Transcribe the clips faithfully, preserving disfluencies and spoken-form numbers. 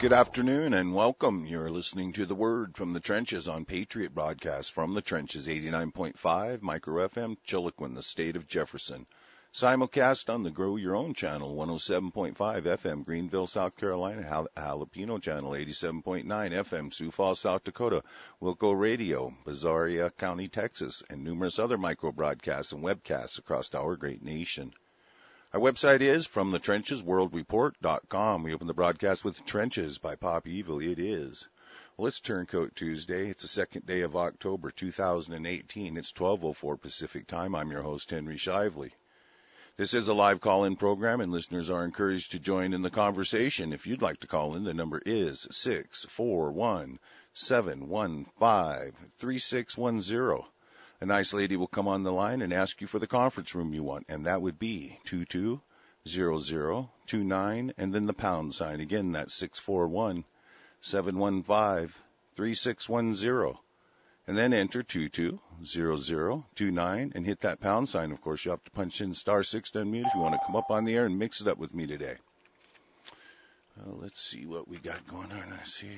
Good afternoon and welcome. You're listening to The Word from the Trenches on Patriot Broadcast from the Trenches, eighty-nine point five Micro F M, Chiloquin, the state of Jefferson. Simulcast on the Grow Your Own channel, one oh seven point five F M, Greenville, South Carolina, Jal- Jalapeno channel, eighty-seven point nine F M, Sioux Falls, South Dakota, Wilco Radio, Bezaria County, Texas, and numerous other micro broadcasts and webcasts across our great nation. Our website is from the trenches world report dot com. We open the broadcast with Trenches by Pop Evil. It is. Well, it's Turncoat Tuesday. It's the second day of October, two thousand eighteen. It's twelve oh four Pacific Time. I'm your host, Henry Shively. This is a live call-in program, and listeners are encouraged to join in the conversation. If you'd like to call in, the number is six four one, seven one five, three six one zero. A nice lady will come on the line and ask you for the conference room you want, and that would be two two zero zero two nine, and then the pound sign. Again, that's six four one, seven one five, three six one zero. And then enter two two zero zero two nine and hit that pound sign. Of course, you have to punch in star six to unmute if you want to come up on the air and mix it up with me today. Well, let's see what we got going on. I see.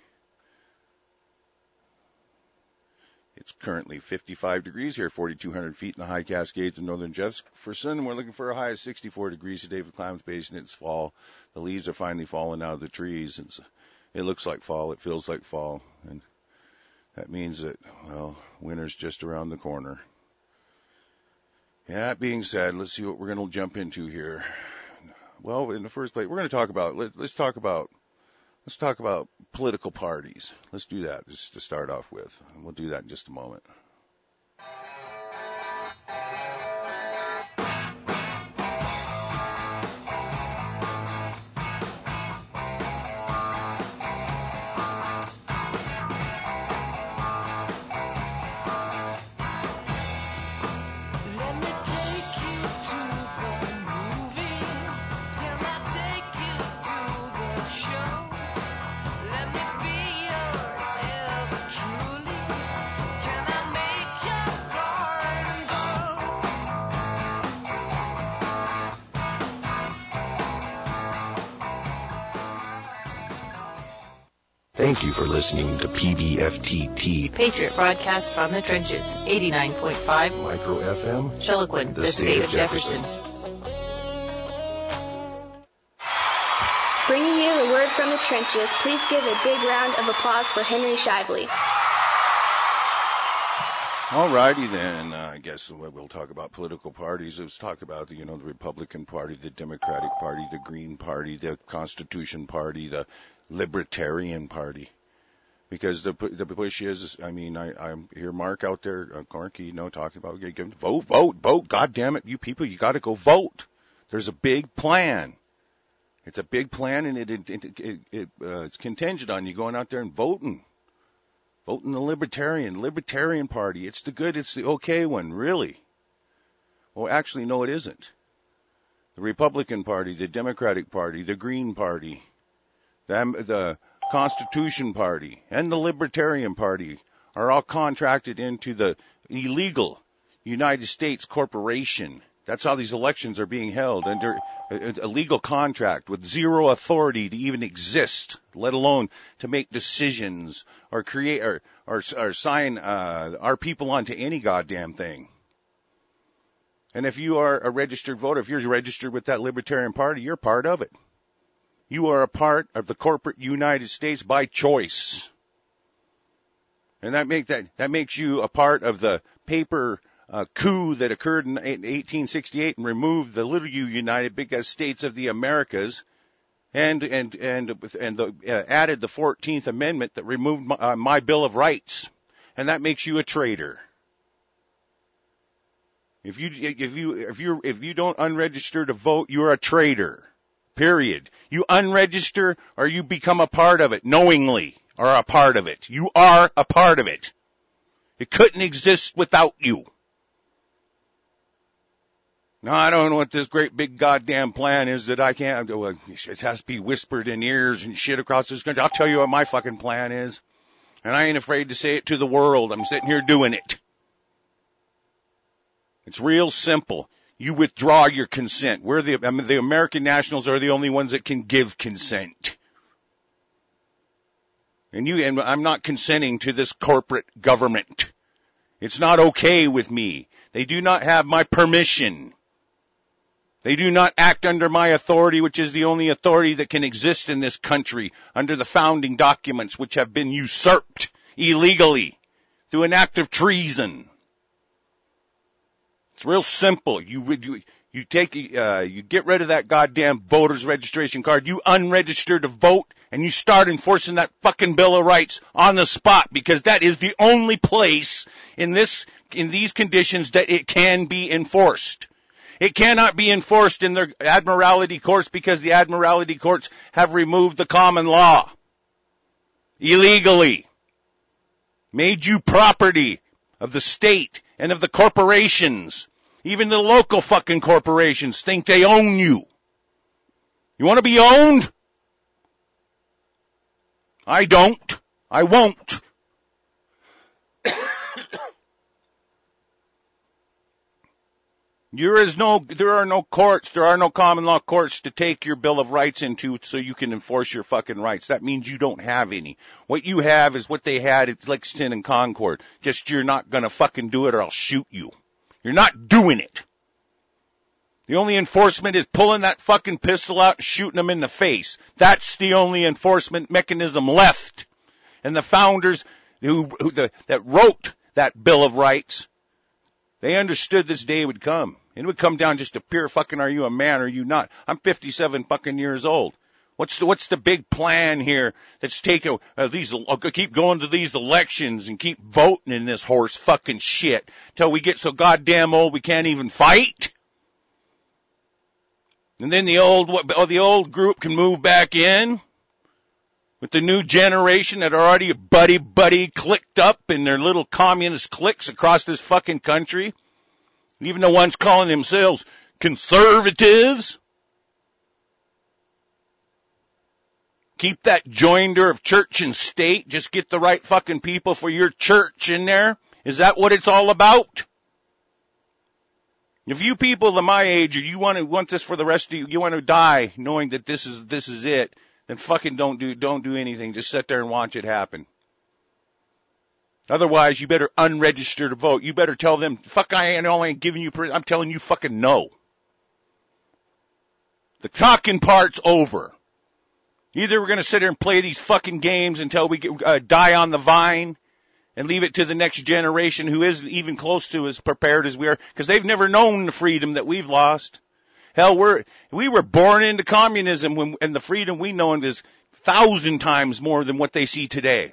It's currently fifty-five degrees here, forty-two hundred feet in the high Cascades in northern Jefferson. We're looking for a high of sixty-four degrees today for Klamath Basin. It's fall. The leaves are finally falling out of the trees. It's, it looks like fall. It feels like fall. And that means that, well, winter's just around the corner. Yeah, that being said, let's see what we're going to jump into here. Well, in the first place, we're going to talk about, let, let's talk about, let's talk about political parties. Let's do that just to start off with. And we'll do that in just a moment. Thank you for listening to P B F T T, Patriot Broadcast from the Trenches, eighty-nine point five Micro F M, Chiloquin, the, the state, state of Jefferson. Jefferson. Bringing you the word from the trenches, please give a big round of applause for Henry Shively. All righty then. Uh, I guess we'll talk about political parties. Let's talk about the, you know, the Republican Party, the Democratic Party, the Green Party, the Constitution Party, the Libertarian Party. Because the the push is, I mean, I, I hear Mark out there, uh, Corky, you know, talking about vote, vote, vote. God damn it, you people, you got to go vote. There's a big plan. It's a big plan, and it, it, it, it, it uh, it's contingent on you going out there and voting. Voting the Libertarian, Libertarian Party. It's the good, it's the okay one, really. Well, actually, no, it isn't. The Republican Party, the Democratic Party, the Green Party, the, the Constitution Party, and the Libertarian Party are all contracted into the illegal United States corporation. That's how these elections are being held, under a legal contract with zero authority to even exist, let alone to make decisions or create or or, or sign uh, our people onto any goddamn thing. And if you are a registered voter, if you're registered with that Libertarian Party, you're part of it. You are a part of the corporate United States by choice, and that make that that makes you a part of the paper Uh, coup that occurred in eighteen sixty-eight and removed the little U United Big States of the Americas, and and and and the, uh, added the fourteenth Amendment that removed my, uh, my Bill of Rights, and that makes you a traitor. If you if you if you if you don't unregister to vote, you're a traitor. Period. You unregister or you become a part of it knowingly, or a part of it. You are a part of it. It couldn't exist without you. Now, I don't know what this great big goddamn plan is that I can't, well, it has to be whispered in ears and shit across this country. I'll tell you what my fucking plan is. And I ain't afraid to say it to the world. I'm sitting here doing it. It's real simple. You withdraw your consent. We're the, I mean, the American nationals are the only ones that can give consent. And you, and I'm not consenting to this corporate government. It's not okay with me. They do not have my permission. They do not act under my authority, which is the only authority that can exist in this country under the founding documents, which have been usurped illegally through an act of treason. It's real simple. You you, you take uh, you get rid of that goddamn voter's registration card. You unregister to vote, and you start enforcing that fucking Bill of Rights on the spot, because that is the only place in this in these conditions that it can be enforced. It cannot be enforced in their admiralty courts because the admiralty courts have removed the common law illegally, made you property of the state and of the corporations. Even the local fucking corporations think they own you. You want to be owned? I don't. I won't. There is no, there are no courts, there are no common law courts to take your Bill of Rights into so you can enforce your fucking rights. That means you don't have any. What you have is what they had at Lexington and Concord. Just you're not gonna fucking do it or I'll shoot you. You're not doing it. The only enforcement is pulling that fucking pistol out and shooting them in the face. That's the only enforcement mechanism left. And the founders who, who the, that wrote that Bill of Rights, they understood this day would come. It would come down just to pure fucking, are you a man or are you not? I'm fifty-seven fucking years old. What's the, what's the big plan here that's taking, uh, these, I'll keep going to these elections and keep voting in this horse fucking shit till we get so goddamn old we can't even fight? And then the old, oh, the old group can move back in with the new generation that are already buddy buddy clicked up in their little communist cliques across this fucking country. Even the ones calling themselves conservatives. Keep that joinder of church and state. Just get the right fucking people for your church in there. Is that what it's all about? If you people of my age, or you want to want this for the rest of you, you want to die knowing that this is this is it, then fucking don't do don't do anything. Just sit there and watch it happen. Otherwise, you better unregister to vote. You better tell them, fuck, I ain't only giving you, I'm telling you fucking no. The talking part's over. Either we're going to sit here and play these fucking games until we get, uh, die on the vine and leave it to the next generation who isn't even close to as prepared as we are, because they've never known the freedom that we've lost. Hell, we're, we were born into communism when, and the freedom we know is a thousand times more than what they see today.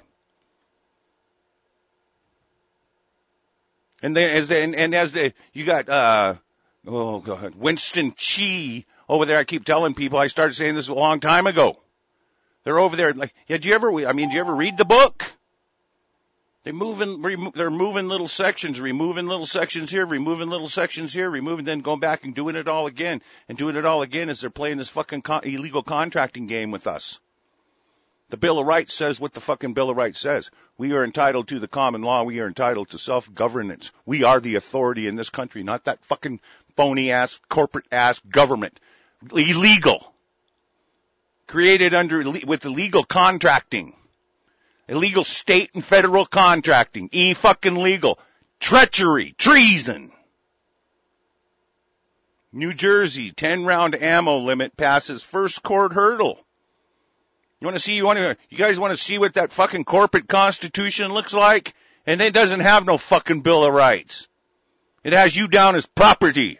And then as they, and, and as they, you got, uh, oh God, Winston Chee over there. I keep telling people, I started saying this a long time ago. They're over there like, yeah, did you ever, I mean, did you ever read the book? They moving, remo, they're moving little sections, removing little sections here, removing little sections here, removing, then going back and doing it all again. And doing it all again as they're playing this fucking con- illegal contracting game with us. The Bill of Rights says what the fucking Bill of Rights says. We are entitled to the common law. We are entitled to self-governance. We are the authority in this country, not that fucking phony-ass, corporate-ass government. Illegal. Created under, with illegal contracting. Illegal state and federal contracting. E-fucking legal. Treachery. Treason. New Jersey, ten round ammo limit passes first court hurdle. You want to see, you want to, you guys want to see what that fucking corporate constitution looks like? And it doesn't have no fucking Bill of Rights. It has you down as property.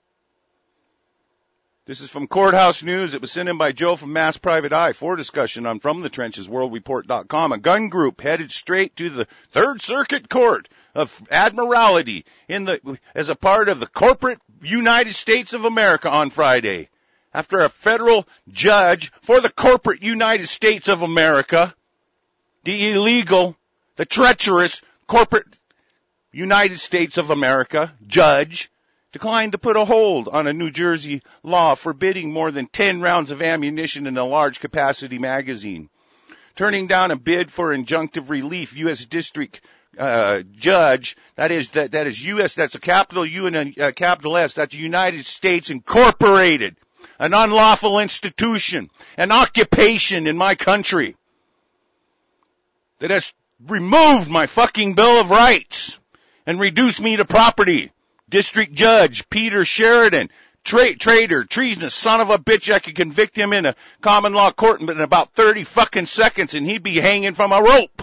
This is from Courthouse News. It was sent in by Joe from Mass Private Eye for discussion on From the Trenches World Report dot com. A gun group headed straight to the Third Circuit Court of Admiralty in the, as a part of the corporate United States of America on Friday. After a federal judge for the corporate United States of America, the illegal, the treacherous corporate United States of America judge declined to put a hold on a New Jersey law forbidding more than ten rounds of ammunition in a large capacity magazine. Turning down a bid for injunctive relief, U S District uh, Judge, that is that that is U S, that's a capital U and a, a capital S, that's United States Incorporated, an unlawful institution, an occupation in my country. that has removed my fucking Bill of Rights and reduced me to property. District Judge Peter Sheridan, tra- traitor, treasonous son of a bitch. I could convict him in a common law court in about thirty fucking seconds and he'd be hanging from a rope.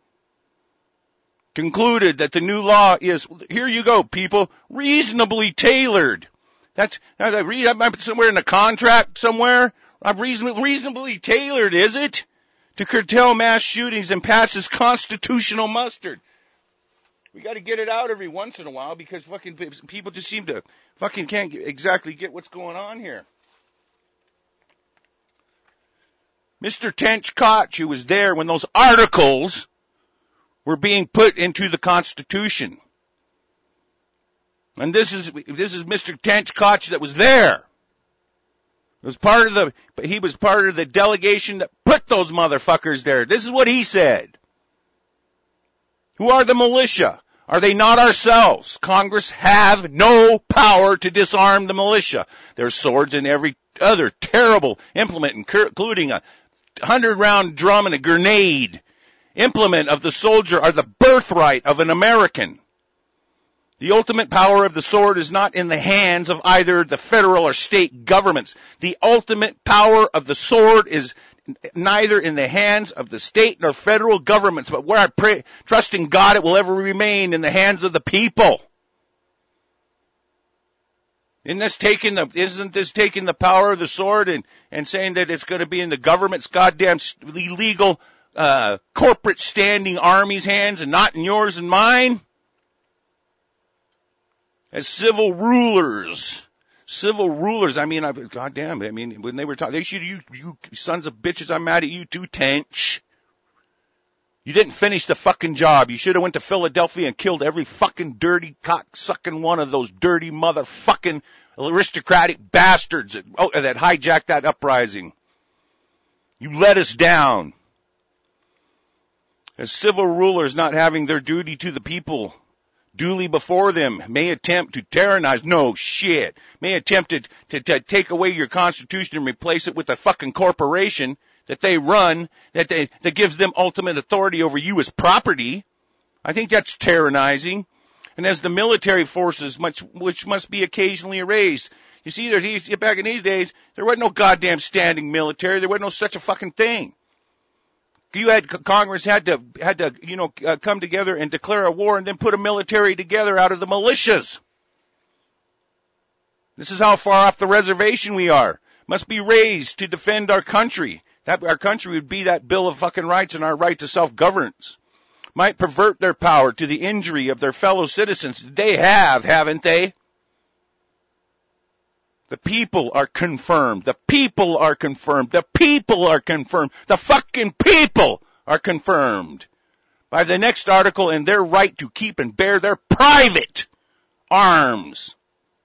Concluded that the new law is, here you go, people, reasonably tailored. That's, I read, I'm somewhere in a contract somewhere. I'm reasonably, reasonably tailored, is it? To curtail mass shootings and passes constitutional mustard. We got to get it out every once in a while because fucking people just seem to fucking can't exactly get what's going on here. Mister Tench Koch, who was there when those articles were being put into the Constitution. And this is, this is Mister Tench Koch that was there. It was part of the, but he was part of the delegation that put those motherfuckers there. This is what he said. Who are the militia? Are they not ourselves? Congress have no power to disarm the militia. There's swords and every other terrible implement, including a hundred round drum and a grenade. Implement of the soldier are the birthright of an American. The ultimate power of the sword is not in the hands of either the federal or state governments. The ultimate power of the sword is neither in the hands of the state nor federal governments, but where I pray, trust in God, it will ever remain in the hands of the people. Isn't this taking the, isn't this taking the power of the sword and, and saying that it's going to be in the government's goddamn illegal, uh, corporate standing army's hands and not in yours and mine? As civil rulers, civil rulers, I mean, I, goddamn, I mean, when they were talking, they should, you, you sons of bitches, I'm mad at you too, Tench. You didn't finish the fucking job. You should have went to Philadelphia and killed every fucking dirty cock-sucking one of those dirty motherfucking aristocratic bastards that, oh, that hijacked that uprising. You let us down. As civil rulers not having their duty to the people duly before them, may attempt to tyrannize, no shit, may attempt to, to, to take away your constitution and replace it with a fucking corporation that they run, that they, that gives them ultimate authority over you as property. I think that's tyrannizing. And as the military forces, much, which must be occasionally erased. You see, there's, back in these days, there wasn't no goddamn standing military. There wasn't no such a fucking thing. You had, Congress had to, had to, you know, uh, come together and declare a war and then put a military together out of the militias. This is how far off the reservation we are. Must be raised to defend our country. That, our country would be that Bill of fucking Rights and our right to self-governance. Might pervert their power to the injury of their fellow citizens. They have, haven't they? The people are confirmed. The people are confirmed. The people are confirmed. The fucking people are confirmed by the next article in their right to keep and bear their private arms.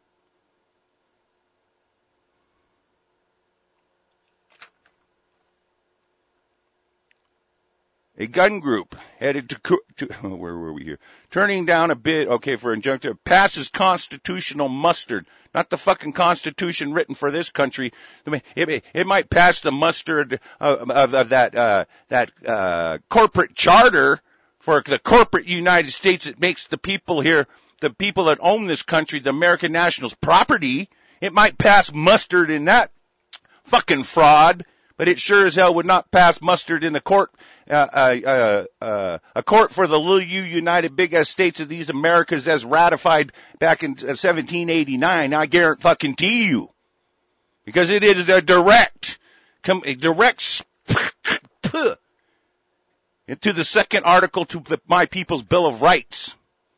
A gun group headed to, to, where were we here? Turning down a bid, okay, for injunctive, passes constitutional mustard. Not the fucking constitution written for this country. It, it might pass the mustard of, of, of that, uh, that, uh, corporate charter for the corporate United States that makes the people here, the people that own this country, the American nationals, property. It might pass mustard in that fucking fraud, but it sure as hell would not pass mustard in the court, uh, uh, uh, a court for the little U United Big Ass States of these Americas as ratified back in seventeen eighty-nine. I guarantee you. Because it is a direct, a direct, into the second article to the, my people's Bill of Rights.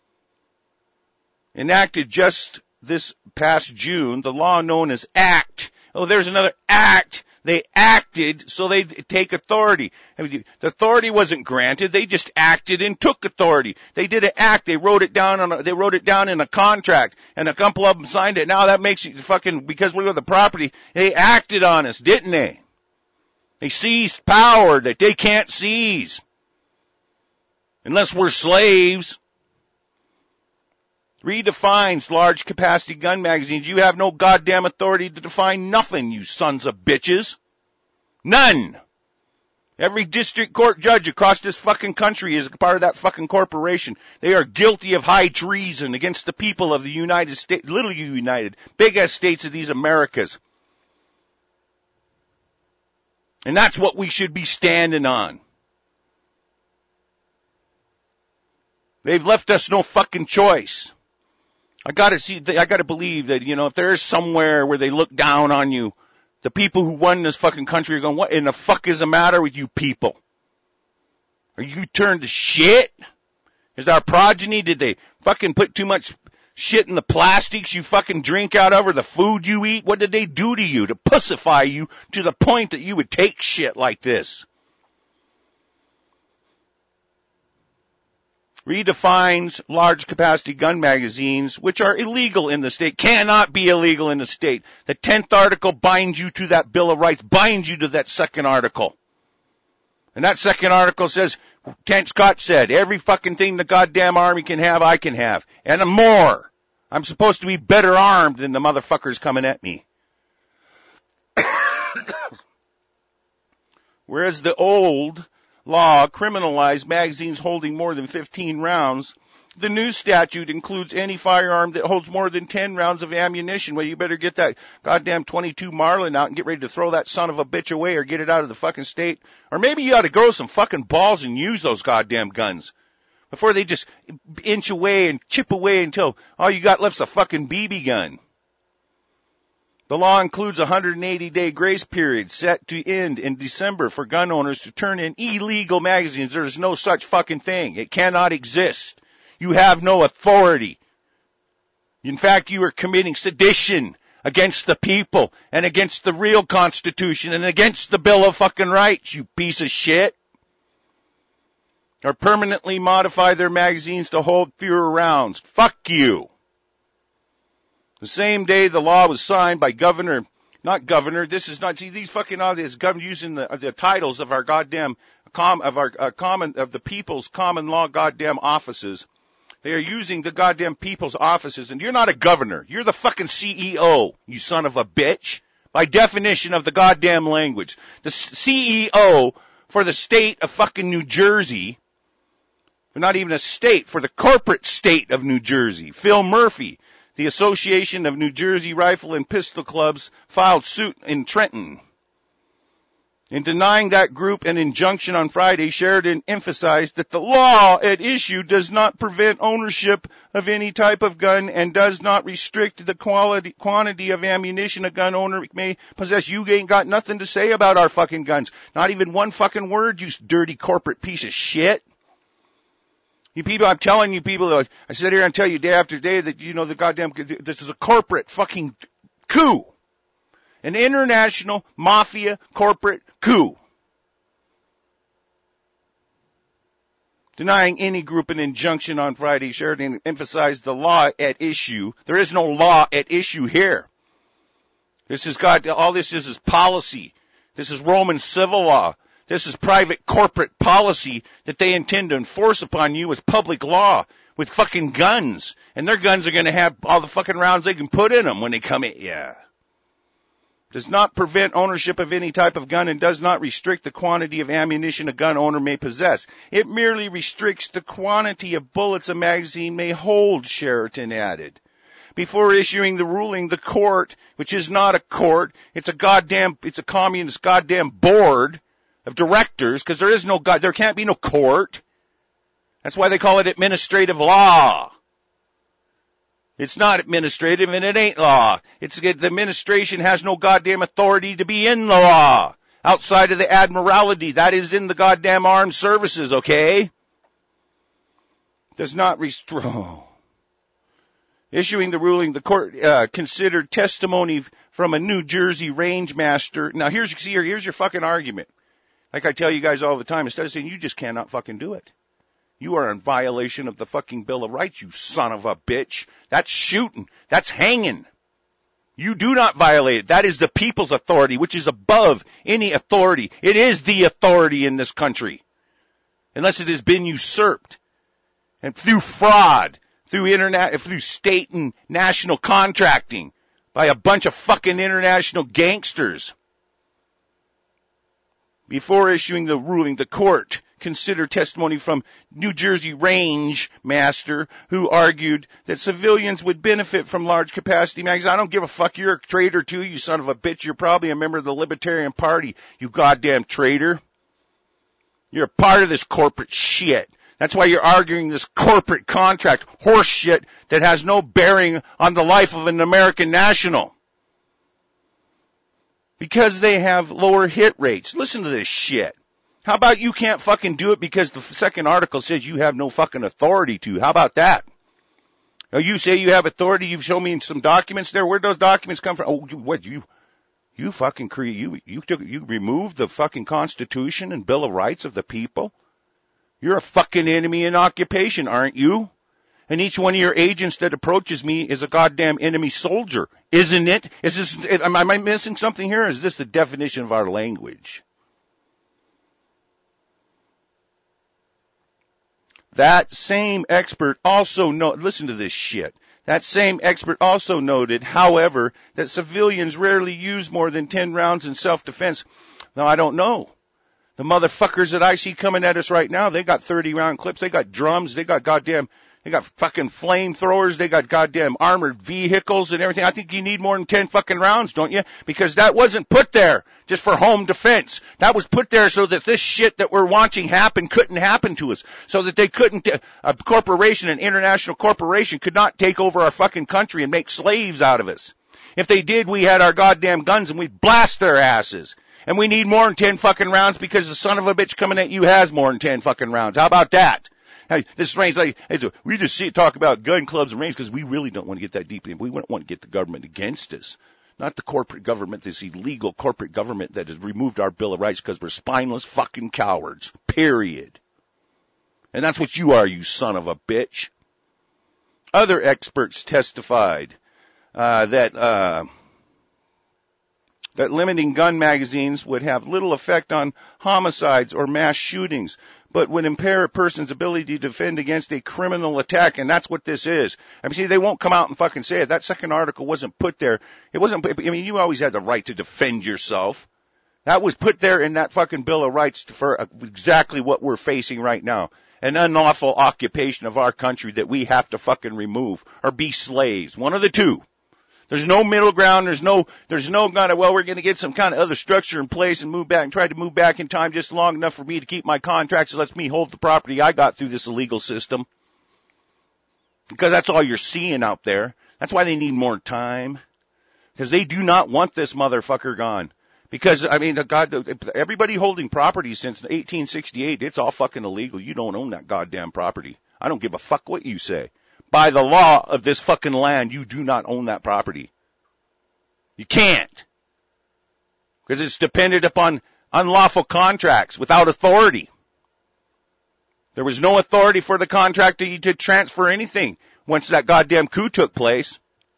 Enacted just this past June, the law known as ACT. Oh, there's another act. They acted, so they take authority. I mean, the authority wasn't granted. They just acted and took authority. They did an act. They wrote it down on a, they wrote it down in a contract, and a couple of them signed it. Now that makes you fucking, because we were the property, they acted on us, didn't they? They seized power that they can't seize. Unless we're slaves. Redefines large capacity gun magazines. You have no goddamn authority to define nothing, you sons of bitches. None. Every district court judge across this fucking country is a part of that fucking corporation. They are guilty of high treason against the people of the United States, little United, big ass states of these Americas. And that's what we should be standing on. They've left us no fucking choice. I gotta see, I gotta believe that, you know, if there is somewhere where they look down on you, the people who won this fucking country are going, what in the fuck is the matter with you people? Are you turned to shit? Is our progeny, did they fucking put too much shit in the plastics you fucking drink out of or the food you eat? What did they do to you to pussify you to the point that you would take shit like this? Redefines large capacity gun magazines, which are illegal in the state, cannot be illegal in the state. The tenth article binds you to that Bill of Rights, binds you to that second article. And that second article says, Kent Scott said, every fucking thing the goddamn army can have, I can have. And more. I'm supposed to be better armed than the motherfuckers coming at me. Whereas the old law criminalized magazines holding more than fifteen rounds, the new statute includes any firearm that holds more than ten rounds of ammunition. Well, you better get that goddamn twenty-two Marlin out and get ready to throw that son of a bitch away or get it out of the fucking state. Or maybe you ought to grow some fucking balls and use those goddamn guns before they just inch away and chip away until all you got left's a fucking B B gun. The law includes a one hundred eighty day grace period set to end in December for gun owners to turn in illegal magazines. There is no such fucking thing. It cannot exist. You have no authority. In fact, you are committing sedition against the people and against the real Constitution and against the Bill of fucking Rights, you piece of shit. Or permanently modify their magazines to hold fewer rounds. Fuck you. The same day the law was signed by Governor, not Governor, this is not, see these fucking audience, Governor using the, the titles of our goddamn, com, of our uh, common, of the people's common law goddamn offices. They are using the goddamn people's offices, and you're not a governor. You're the fucking C E O, you son of a bitch, by definition of the goddamn language. The C E O for the state of fucking New Jersey, not even a state, for the corporate state of New Jersey, Phil Murphy. The Association of New Jersey Rifle and Pistol Clubs filed suit in Trenton. In denying that group an injunction on Friday, Sheridan emphasized that the law at issue does not prevent ownership of any type of gun and does not restrict the quality, quantity of ammunition a gun owner may possess. You ain't got nothing to say about our fucking guns. Not even one fucking word, you dirty corporate piece of shit. You people, I'm telling you people, I sit here and tell you day after day that, you know, the goddamn, this is a corporate fucking coup. An international mafia corporate coup. Denying any group an injunction on Friday, Sheridan emphasized the law at issue. There is no law at issue here. This is God, all this is is policy. This is Roman civil law. This is private corporate policy that they intend to enforce upon you as public law with fucking guns. And their guns are going to have all the fucking rounds they can put in them when they come in. Yeah. Does not prevent ownership of any type of gun and does not restrict the quantity of ammunition a gun owner may possess. It merely restricts the quantity of bullets a magazine may hold, Sheridan added. Before issuing the ruling, the court, which is not a court, it's a goddamn, it's a communist goddamn board of directors, because there is no God, there can't be no court. That's why they call it administrative law. It's not administrative and it ain't law. It's the administration has no goddamn authority to be in the law outside of the admiralty. That is in the goddamn armed services, okay? Does not restrict. Issuing the ruling, the court uh, considered testimony from a New Jersey range master. Now here's see here, here's your fucking argument. Like I tell you guys all the time, instead of saying you just cannot fucking do it. You are in violation of the fucking Bill of Rights, you son of a bitch. That's shooting. That's hanging. You do not violate it. That is the people's authority, which is above any authority. It is the authority in this country. Unless it has been usurped. And through fraud, through internet, through state and national contracting by a bunch of fucking international gangsters. Before issuing the ruling, the court considered testimony from New Jersey range master who argued that civilians would benefit from large capacity magazines. I don't give a fuck. You're a traitor too, you son of a bitch. You're probably a member of the Libertarian Party, you goddamn traitor. You're a part of this corporate shit. That's why you're arguing this corporate contract horse shit that has no bearing on the life of an American national. Because they have lower hit rates. Listen to this shit. How about you can't fucking do it because the second article says you have no fucking authority to? How about that? Now you say you have authority. You've shown me some documents there. Where'd those documents come from? Oh, what you, you fucking create, you, you took, you removed the fucking Constitution and Bill of Rights of the people? You're a fucking enemy in occupation, aren't you? And each one of your agents that approaches me is a goddamn enemy soldier, isn't it? Is this, am I missing something here? Or is this the definition of our language? That same expert also no, listen to this shit. That same expert also noted, however, that civilians rarely use more than ten rounds in self-defense. Now, I don't know. The motherfuckers that I see coming at us right now, they got thirty round clips, they got drums, they got goddamn, they got fucking flamethrowers, they got goddamn armored vehicles and everything. I think you need more than ten fucking rounds, don't you? Because that wasn't put there just for home defense. That was put there so that this shit that we're watching happen couldn't happen to us. So that they couldn't, a corporation, an international corporation could not take over our fucking country and make slaves out of us. If they did, we had our goddamn guns and we'd blast their asses. And we need more than ten fucking rounds because the son of a bitch coming at you has more than ten fucking rounds. How about that? Hey, this range, like, hey, we just see talk about gun clubs and range because we really don't want to get that deep in. We don't want to get the government against us. Not the corporate government, this illegal corporate government that has removed our Bill of Rights because we're spineless fucking cowards. Period. And that's what you are, you son of a bitch. Other experts testified uh, that... Uh, that limiting gun magazines would have little effect on homicides or mass shootings, but would impair a person's ability to defend against a criminal attack, and that's what this is. I mean, see, they won't come out and fucking say it. That second article wasn't put there. It wasn't, I mean, you always had the right to defend yourself. That was put there in that fucking Bill of Rights for exactly what we're facing right now. An unlawful occupation of our country that we have to fucking remove or be slaves. One of the two. There's no middle ground. There's no, there's no kind of, well, we're going to get some kind of other structure in place and move back and try to move back in time just long enough for me to keep my contracts. So lets me hold the property I got through this illegal system. Because that's all you're seeing out there. That's why they need more time. Because they do not want this motherfucker gone. Because, I mean, the God, everybody holding property since eighteen sixty-eight, it's all fucking illegal. You don't own that goddamn property. I don't give a fuck what you say. By the law of this fucking land, you do not own that property. You can't. Because it's dependent upon unlawful contracts without authority. There was no authority for the contractor to transfer anything once that goddamn coup took place.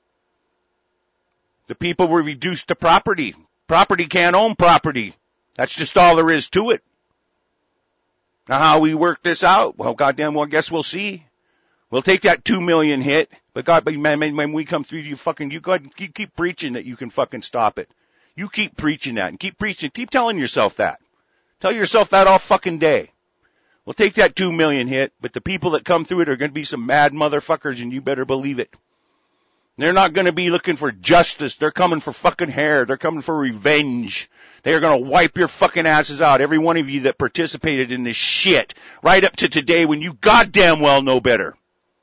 The people were reduced to property. Property can't own property. That's just all there is to it. Now how we work this out? Well, goddamn, well, I guess we'll see. We'll take that two million hit, but God, man, when we come through, you fucking, you go ahead and keep, keep preaching that you can fucking stop it. You keep preaching that and keep preaching, keep telling yourself that. Tell yourself that all fucking day. We'll take that two million hit, but the people that come through it are going to be some mad motherfuckers, and you better believe it. They're not going to be looking for justice. They're coming for fucking hair. They're coming for revenge. They are going to wipe your fucking asses out, every one of you that participated in this shit, right up to today when you goddamn well know better.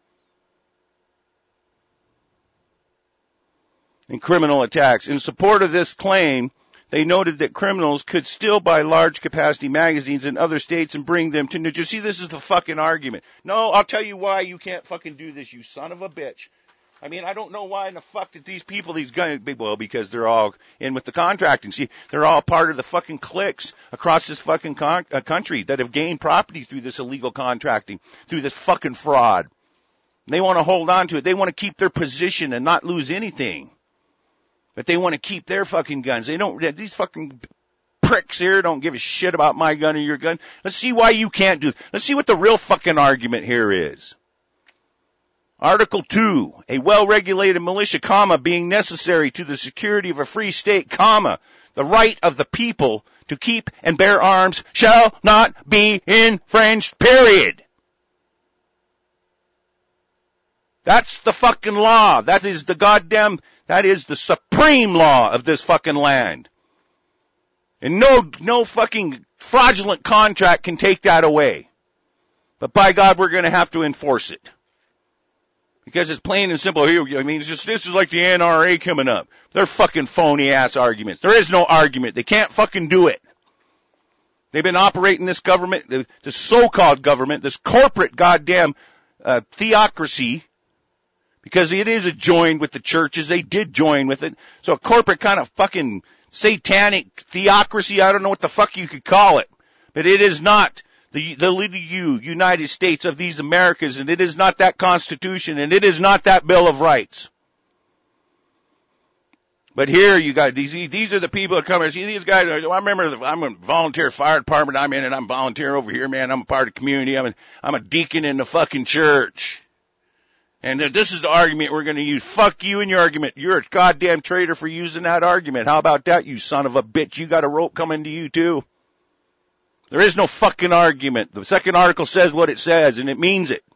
In criminal attacks. In support of this claim, they noted that criminals could still buy large capacity magazines in other states and bring them to New Jersey. See, this is the fucking argument. No, I'll tell you why you can't fucking do this, you son of a bitch. I mean, I don't know why in the fuck that these people, these guys, well, because they're all in with the contracting. See, they're all part of the fucking cliques across this fucking con- uh, country that have gained property through this illegal contracting, through this fucking fraud. And they want to hold on to it. They want to keep their position and not lose anything. But they want to keep their fucking guns. They don't, these fucking pricks here don't give a shit about my gun or your gun. Let's see why you can't do it. Let's see what the real fucking argument here is. Article two, a well-regulated militia, comma, being necessary to the security of a free state, comma, the right of the people to keep and bear arms shall not be infringed, period. That's the fucking law. That is the goddamn, that is the supreme law of this fucking land. And no, no fucking fraudulent contract can take that away. But by God, we're going to have to enforce it. Because it's plain and simple. I mean, it's just, this is like the N R A coming up. They're fucking phony ass arguments. There is no argument. They can't fucking do it. They've been operating this government, this so-called government, this corporate goddamn uh, theocracy, because it is joined with the churches. They did join with it. So a corporate kind of fucking satanic theocracy, I don't know what the fuck you could call it. But it is not the, the United States of these Americas, and it is not that Constitution, and it is not that Bill of Rights. But here you got these, these are the people that come here. See, these guys, I remember the, I'm a volunteer fire department. I'm in and I'm volunteering over here, man. I'm a part of the community. I'm a, I'm a deacon in the fucking church. And this is the argument we're going to use. Fuck you and your argument. You're a goddamn traitor for using that argument. How about that, you son of a bitch? You got a rope coming to you too. There is no fucking argument. The second article says what it says, and it means it.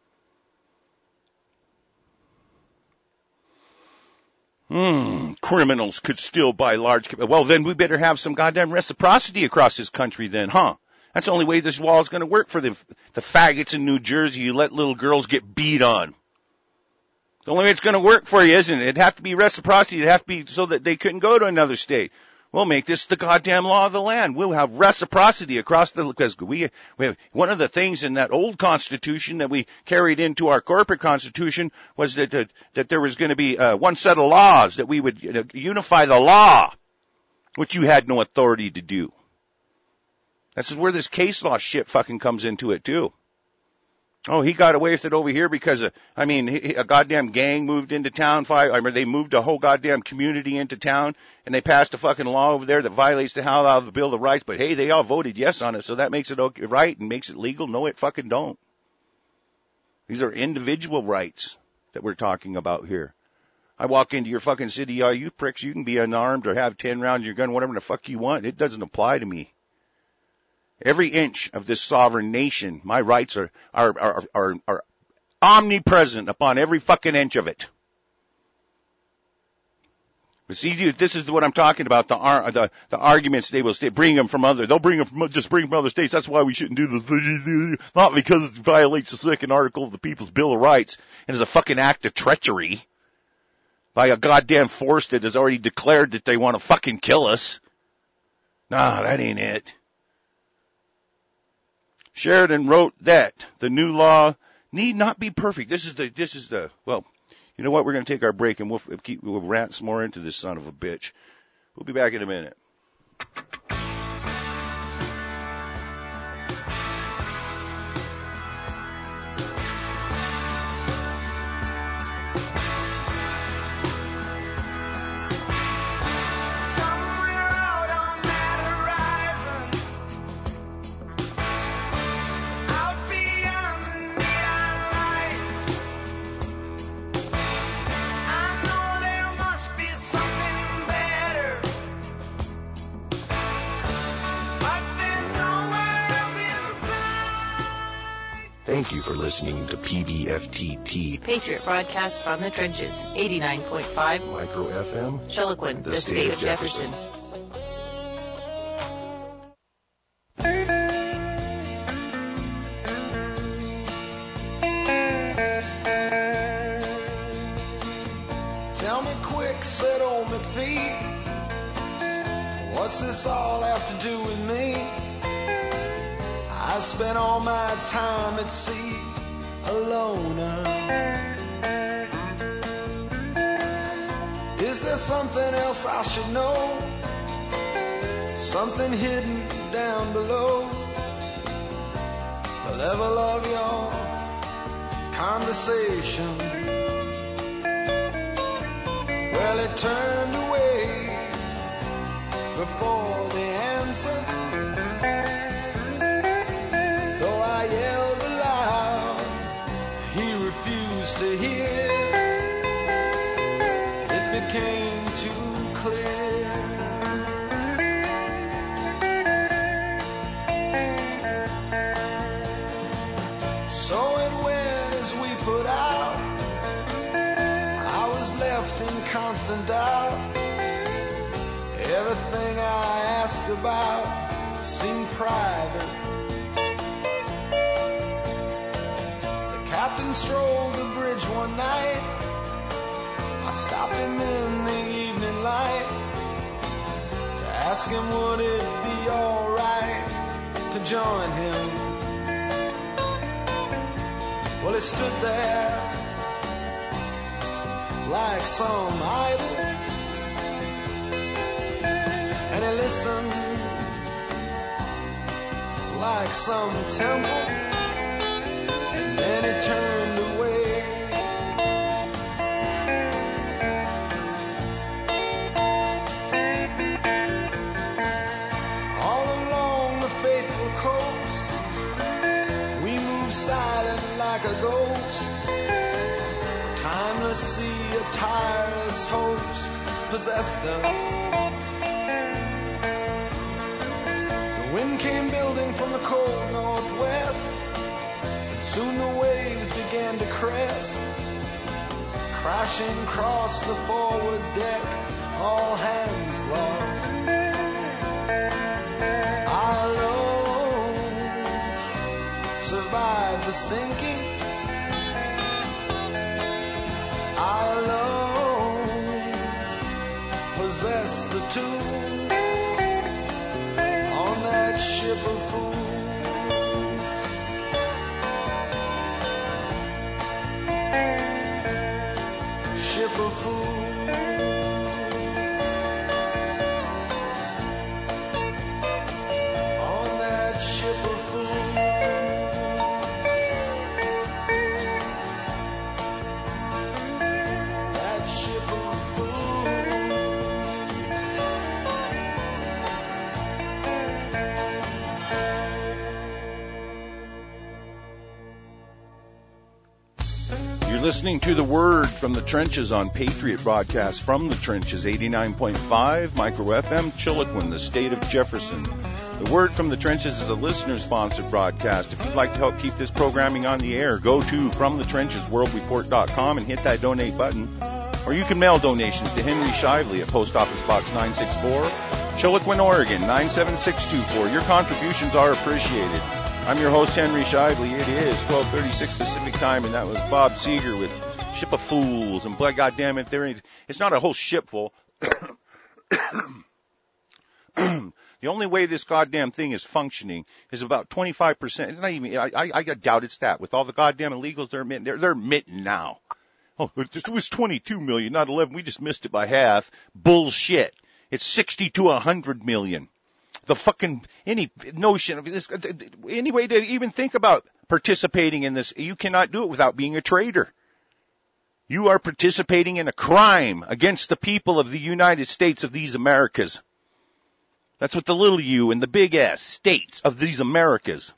Hmm, criminals could still buy large, well then we better have some goddamn reciprocity across this country then, huh? That's the only way this wall is going to work for the, the faggots in New Jersey. You let little girls get beat on. It's the only way it's going to work for you, isn't it? It'd have to be reciprocity. It'd have to be so that they couldn't go to another state. We'll make this the goddamn law of the land. We'll have reciprocity across the, because we, we have, one of the things in that old Constitution that we carried into our corporate Constitution was that, that, that there was going to be uh, one set of laws, that we would you know, unify the law, which you had no authority to do. This is where this case law shit fucking comes into it too. Oh, he got away with it over here because, uh, I mean, a goddamn gang moved into town. Five, I mean, they moved a whole goddamn community into town, and they passed a fucking law over there that violates the hell out of the Bill of Rights. But hey, they all voted yes on it, so that makes it okay, right and makes it legal. No, it fucking don't. These are individual rights that we're talking about here. I walk into your fucking city, all you pricks, you can be unarmed or have ten rounds in your gun, whatever the fuck you want. It doesn't apply to me. Every inch of this sovereign nation, my rights are, are, are, are, are omnipresent upon every fucking inch of it. But see, this is what I'm talking about, the, the, the arguments they will stay, bring them from other, they'll bring them from, just bring them from other states. That's why we shouldn't do this. Not because it violates the second article of the People's Bill of Rights and is a fucking act of treachery by a goddamn force that has already declared that they want to fucking kill us. Nah, that ain't it. Sheridan wrote that the new law need not be perfect. This is the, this is the, well, you know what? We're going to take our break and we'll keep, we'll rant some more into this son of a bitch. We'll be back in a minute. Thank you for listening to P B F T T. Patriot Broadcast from the Trenches, eighty-nine point five. Micro F M. Chiloquin, the, the state, state of Jefferson. Jefferson. Tell me quick, said old McPhee, what's this all have to do with me? I spent all my time at sea alone. Is there something else I should know? Something hidden down below the level of your conversation? Well, it turned away before the answer. I yelled aloud, he refused to hear. It became too clear. about seemed private. The captain strolled the bridge one night. I stopped him in the evening light to ask him would it be alright to join him. Well, he stood there like some idol, and he listened like some temple, and then he turned away. All along the faithful coast, we moved silent like a ghost. Timeless sea, a tireless host possessed us. The wind came building from the cold northwest, and soon the waves began to crest, crashing across the forward deck, all hands lost. I alone survived the sinking. I alone possess the tools on that ship of fools. Ship of fools. On that ship of fools. That ship of fools. You're listening to The Word from the Trenches on Patriot Broadcast from the Trenches, eighty-nine point five, Micro F M, Chiloquin, the state of Jefferson. The Word from the Trenches is a listener-sponsored broadcast. If you'd like to help keep this programming on the air, go to from the trenches world report dot com and hit that donate button. Or you can mail donations to Henry Shively at Post Office Box nine sixty-four, Chiloquin, Oregon, nine seven six two four. Your contributions are appreciated. I'm your host, Henry Shively. It is twelve thirty-six Pacific Time, and that was Bob Seeger with Ship of Fools. And boy, goddamn it, there ain't, it's not a whole ship full. The only way this goddamn thing is functioning is about twenty-five percent. It's not even, I, I, I doubt it's that. With all the goddamn illegals they're admitting, they're, they're admitting now. Oh, it was twenty-two million, not eleven. We just missed it by half. Bullshit. It's sixty to one hundred million. The fucking, any notion of this, any way to even think about participating in this, you cannot do it without being a traitor. You are participating in a crime against the people of the United States of these Americas. That's what the little U and the big S, states of these Americas.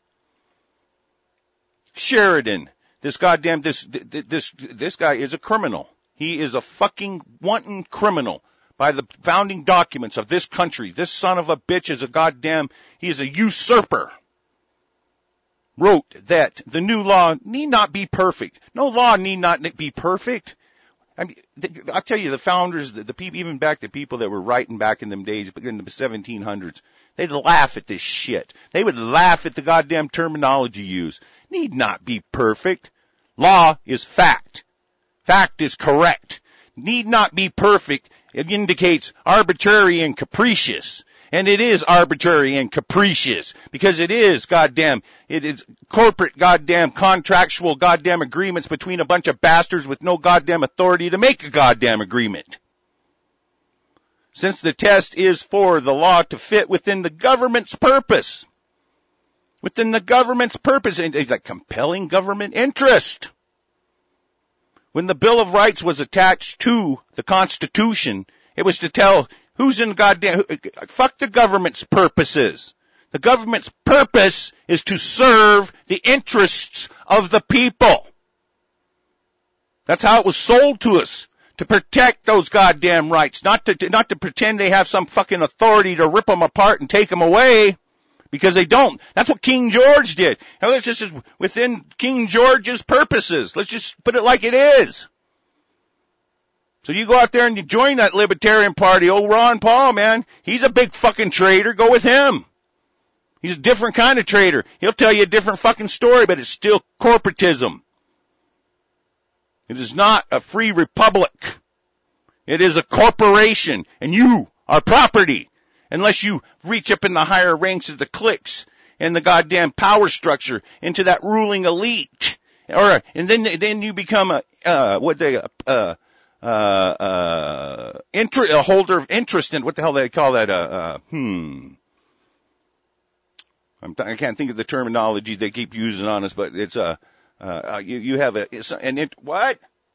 Sheridan, this goddamn, this, this, this guy is a criminal. He is a fucking wanton criminal. By the founding documents of this country, this son of a bitch is a goddamn, he is a usurper. Wrote that the new law need not be perfect. No law need not be perfect. I mean, I'll tell you, the founders, the, the people, even back the people that were writing back in them days, in the seventeen hundreds, they'd laugh at this shit. They would laugh at the goddamn terminology used. Need not be perfect. Law is fact. Fact is correct. Need not be perfect. It indicates arbitrary and capricious. And it is arbitrary and capricious because it is goddamn, it is corporate goddamn contractual goddamn agreements between a bunch of bastards with no goddamn authority to make a goddamn agreement. Since the test is for the law to fit within the government's purpose, within the government's purpose, and like compelling government interest. When the Bill of Rights was attached to the Constitution, it was to tell who's in goddamn, fuck the government's purposes. The government's purpose is to serve the interests of the people. That's how it was sold to us, to protect those goddamn rights, not to, not to pretend they have some fucking authority to rip them apart and take them away. Because they don't. That's what King George did. Now, that's just within King George's purposes. Let's just put it like it is. So you go out there and you join that Libertarian Party. Oh, Ron Paul, man, he's a big fucking traitor. Go with him. He's a different kind of traitor. He'll tell you a different fucking story, but it's still corporatism. It is not a free republic. It is a corporation, and you are property. Unless you reach up in the higher ranks of the cliques and the goddamn power structure into that ruling elite, or and then then you become a uh, what they uh, uh, uh, inter- a holder of interest in what the hell they call that? Uh, uh, hmm. I'm th- I can't think of the terminology they keep using on us, but it's a uh, uh, you you have a it's an int- what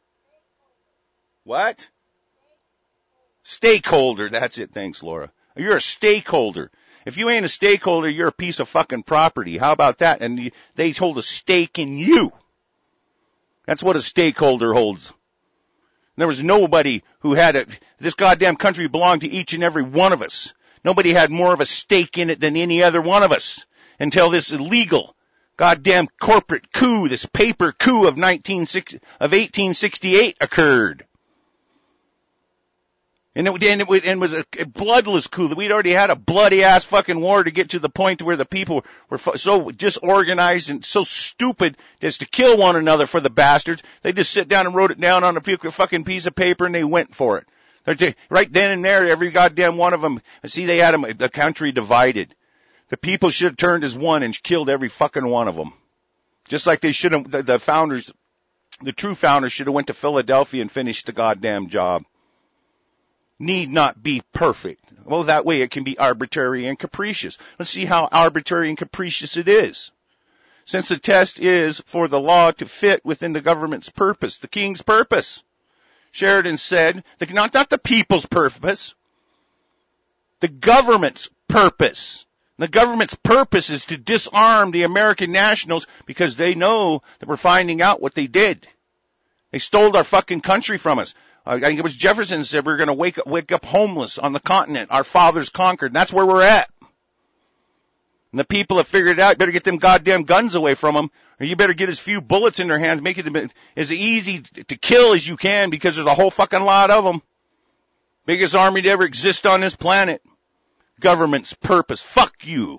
what stakeholder. That's it. Thanks, Laura. You're a stakeholder. If you ain't a stakeholder, you're a piece of fucking property. How about that? And you, they hold a stake in you. That's what a stakeholder holds. There was nobody who had a, this goddamn country belonged to each and every one of us. Nobody had more of a stake in it than any other one of us until this illegal goddamn corporate coup, this paper coup of nineteen of eighteen sixty-eight occurred. And it, and it, and it was a bloodless coup. We'd already had a bloody-ass fucking war to get to the point where the people were so disorganized and so stupid as to kill one another for the bastards. They just sit down and wrote it down on a fucking piece of paper and they went for it. They're right then and there, every goddamn one of them. See, they had them, the country divided. The people should have turned as one and killed every fucking one of them. Just like they should have, the, the founders, the true founders should have went to Philadelphia and finished the goddamn job. Need not be perfect. Well, that way it can be arbitrary and capricious. Let's see how arbitrary and capricious it is. Since the test is for the law to fit within the government's purpose, the king's purpose. Sheridan said, the, not, not the people's purpose, the government's purpose. The government's purpose is to disarm the American nationals because they know that we're finding out what they did. They stole our fucking country from us. I think it was Jefferson said we we're going to wake up, wake up homeless on the continent. Our fathers conquered, and that's where we're at. And the people have figured it out. You better get them goddamn guns away from them, or you better get as few bullets in their hands, make it as easy to kill as you can because there's a whole fucking lot of them. Biggest army to ever exist on this planet. Government's purpose. Fuck you.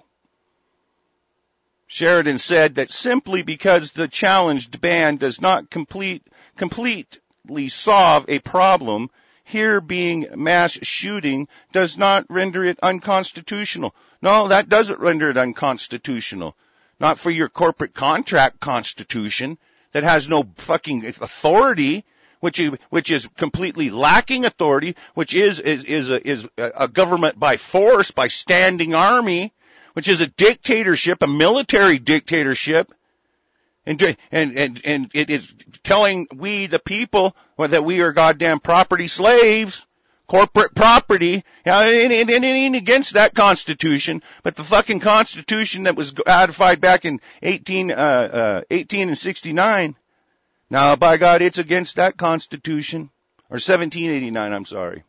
Sheridan said that simply because the challenged ban does not complete, complete, solve a problem, here being mass shooting, does not render it unconstitutional. No, that doesn't render it unconstitutional. Not for your corporate contract constitution that has no fucking authority, which is, which is completely lacking authority, which is, is, is a, is a government by force, by standing army, which is a dictatorship, a military dictatorship. And, and, and, and it is telling we, the people, that we are goddamn property slaves, corporate property. Now, it ain't against that Constitution, but the fucking Constitution that was ratified back in eighteen, uh, uh, eighteen and sixty-nine. Now, by God, it's against that Constitution. Or seventeen eighty-nine, I'm sorry.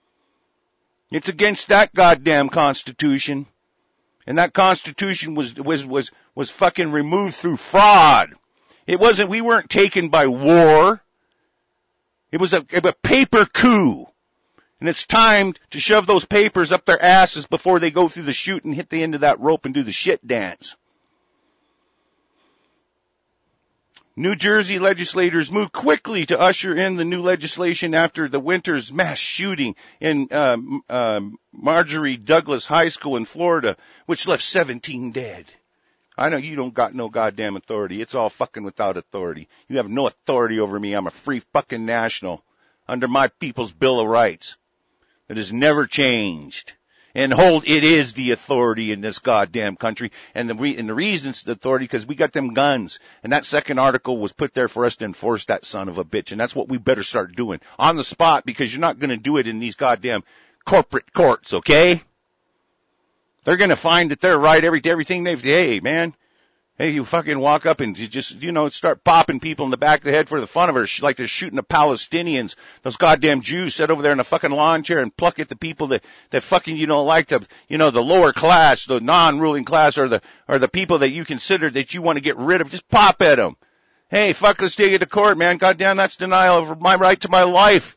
It's against that goddamn Constitution. And that Constitution was, was, was, was fucking removed through fraud. It wasn't, we weren't taken by war. It was a, a paper coup. And it's time to shove those papers up their asses before they go through the chute and hit the end of that rope and do the shit dance. New Jersey legislators moved quickly to usher in the new legislation after the winter's mass shooting in uh, uh, Marjorie Douglas High School in Florida, which left seventeen dead. I know you don't got no goddamn authority. It's all fucking without authority. You have no authority over me. I'm a free fucking national under my people's Bill of Rights that has never changed. And hold, it is the authority in this goddamn country. And the, re- and the reason it's the authority because we got them guns. And that second article was put there for us to enforce that son of a bitch. And that's what we better start doing on the spot because you're not going to do it in these goddamn corporate courts, okay? They're going to find that they're right every everything they've, hey, man. Hey, you fucking walk up and you just, you know, start popping people in the back of the head for the fun of it, like they're shooting the Palestinians. Those goddamn Jews sit over there in a fucking lawn chair and pluck at the people that, that fucking, you know, like the, you know, the lower class, the non-ruling class, or the, or the people that you consider that you want to get rid of. Just pop at them. Hey, fuck, let's take it to court, man. Goddamn, that's denial of my right to my life.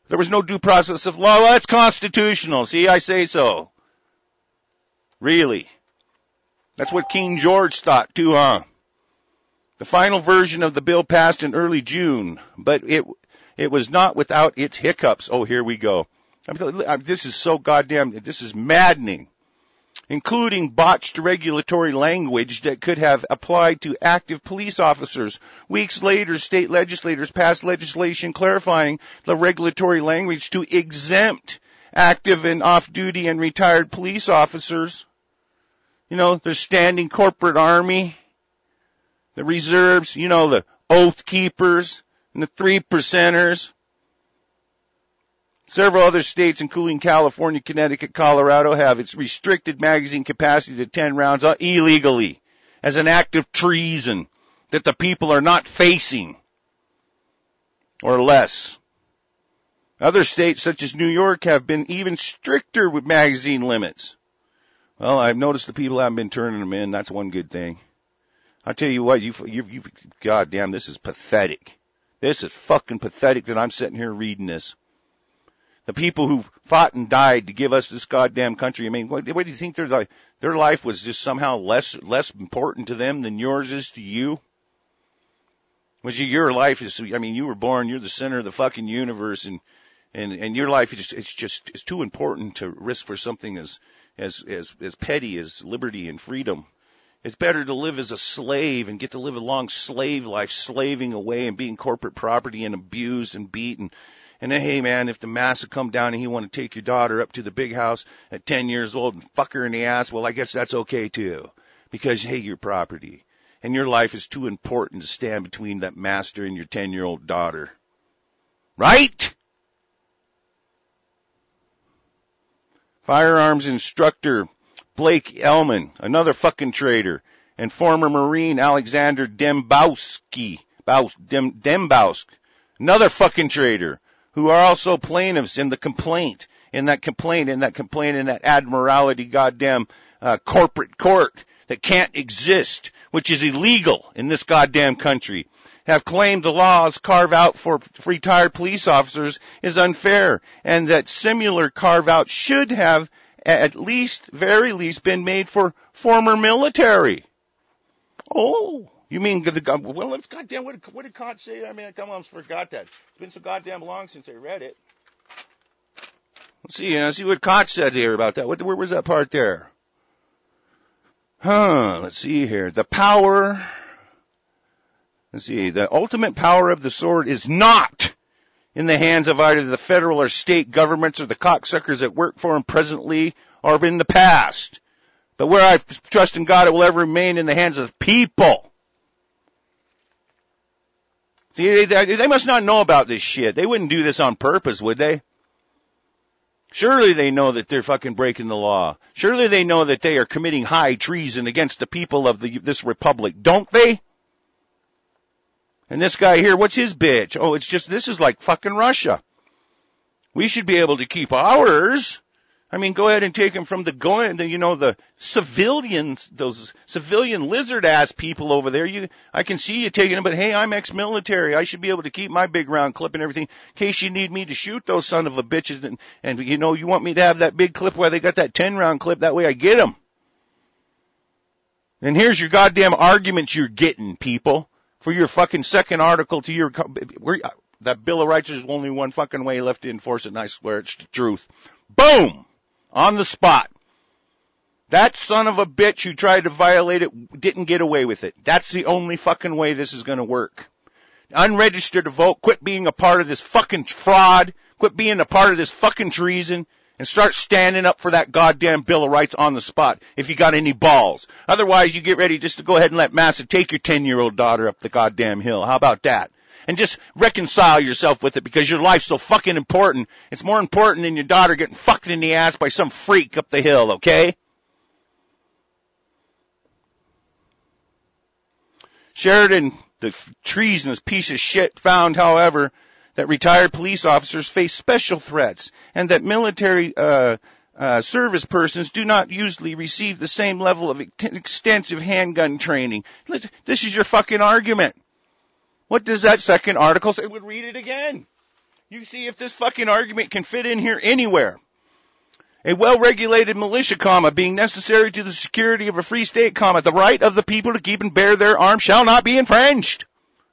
There was no due process of law. Well, that's constitutional. See, I say so. Really. That's what King George thought too, huh? The final version of the bill passed in early June, but it it was not without its hiccups. Oh, here we go. This is so goddamn, this is maddening. Including botched regulatory language that could have applied to active police officers. Weeks later, state legislators passed legislation clarifying the regulatory language to exempt active and off-duty and retired police officers. You know, the standing corporate army, the reserves, you know, the oath keepers, and the three percenters. Several other states, including California, Connecticut, Colorado, have its restricted magazine capacity to ten rounds illegally as an act of treason that the people are not facing or less. Other states, such as New York, have been even stricter with magazine limits. Well, I've noticed the people haven't been turning them in. That's one good thing. I'll tell you what, you, you, you, goddamn, this is pathetic. This is fucking pathetic that I'm sitting here reading this. The people who fought and died to give us this goddamn country. I mean, what, what do you think their like? Their life was just somehow less less important to them than yours is to you? Was your life is? I mean, you were born. You're the center of the fucking universe, and and and your life is it's just it's too important to risk for something as as as as petty as liberty and freedom. It's better to live as a slave and get to live a long slave life, slaving away and being corporate property and abused and beaten. And then, hey, man, if the mass would come down and he want to take your daughter up to the big house at ten years old and fuck her in the ass, well, I guess that's okay, too. Because, hey, you're property. And your life is too important to stand between that master and your ten-year-old daughter. Right? Firearms instructor Blake Ellman, another fucking traitor, and former Marine Alexander Dembowski, Dem, Dembowsk, another fucking traitor, who are also plaintiffs in the complaint, in that complaint, in that complaint, in that admiralty goddamn uh, corporate court that can't exist, which is illegal in this goddamn country, have claimed the laws carve out for retired police officers is unfair, and that similar carve out should have at least, very least, been made for former military. Oh. You mean the, well, it's goddamn, what did, what did Kant say? I mean, I almost forgot that. It's been so goddamn long since I read it. Let's see, uh, see what Kant said here about that. What, where was that part there? Huh, let's see here. The power, let's see, the ultimate power of the sword is not in the hands of either the federal or state governments or the cocksuckers that work for them presently or in the past. But where I trust in God, it will ever remain in the hands of the people. See, they, they must not know about this shit. They wouldn't do this on purpose, would they? Surely they know that they're fucking breaking the law. Surely they know that they are committing high treason against the people of the, this republic, don't they? And this guy here, what's his bitch? Oh, it's just, this is like fucking Russia. We should be able to keep ours. I mean, go ahead and take them from the going, the, you know, the civilians, those civilian lizard-ass people over there. You, I can see you taking them, but hey, I'm ex-military. I should be able to keep my big round clip and everything in case you need me to shoot those son of a bitches. And, and you know, you want me to have that big clip where they got that ten round clip. That way I get them. And here's your goddamn arguments you're getting, people, for your fucking second article to your, where, that Bill of Rights is only one fucking way left to enforce it, and I swear it's the truth. Boom! On the spot. That son of a bitch who tried to violate it didn't get away with it. That's the only fucking way this is going to work. Unregistered to vote, quit being a part of this fucking fraud, quit being a part of this fucking treason, and start standing up for that goddamn Bill of Rights on the spot if you got any balls. Otherwise, you get ready just to go ahead and let Massa take your ten-year-old daughter up the goddamn hill. How about that? And just reconcile yourself with it because your life's so fucking important. It's more important than your daughter getting fucked in the ass by some freak up the hill, okay? Sheridan, the treasonous piece of shit, found, however, that retired police officers face special threats and that military uh, uh service persons do not usually receive the same level of extensive handgun training. This is your fucking argument. What does that second article say? Would read it again. You see if this fucking argument can fit in here anywhere. A well-regulated militia, comma, being necessary to the security of a free state, comma, the right of the people to keep and bear their arms shall not be infringed.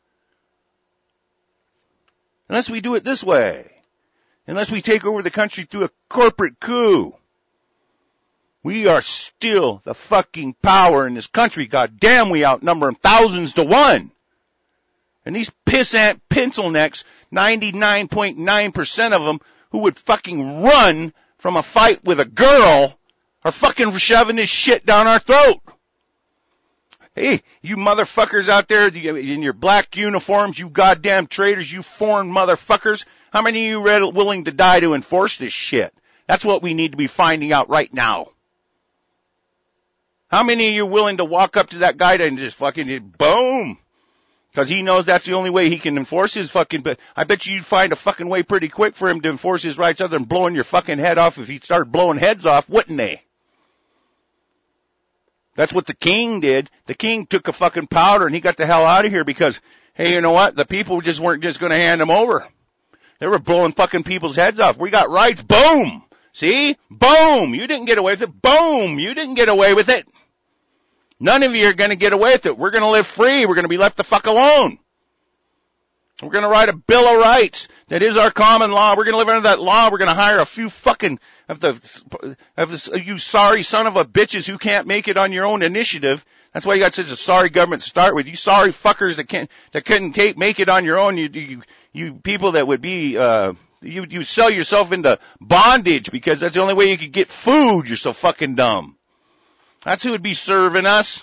Unless we do it this way. Unless we take over the country through a corporate coup. We are still the fucking power in this country. God damn, we outnumber them thousands to one. And these pissant pencil necks, ninety-nine point nine percent of them who would fucking run from a fight with a girl are fucking shoving this shit down our throat. Hey, you motherfuckers out there in your black uniforms, you goddamn traitors, you foreign motherfuckers, how many of you are willing to die to enforce this shit? That's what we need to be finding out right now. How many of you are willing to walk up to that guy and just fucking boom? Because he knows that's the only way he can enforce his fucking, but I bet you'd find a fucking way pretty quick for him to enforce his rights other than blowing your fucking head off if he started blowing heads off, wouldn't they? That's what the king did. The king took a fucking powder and he got the hell out of here because, hey, you know what? The people just weren't just going to hand him over. They were blowing fucking people's heads off. We got rights. Boom. See? Boom. You didn't get away with it. Boom. You didn't get away with it. None of you are going to get away with it. We're going to live free. We're going to be left the fuck alone. We're going to write a Bill of Rights that is our common law. We're going to live under that law. We're going to hire a few fucking of the of this, you sorry son of a bitches who can't make it on your own initiative. That's why you got such a sorry government to start with. You sorry fuckers that can't that couldn't take make it on your own. You you, you people that would be uh you you sell yourself into bondage because that's the only way you could get food. You're so fucking dumb. That's who would be serving us.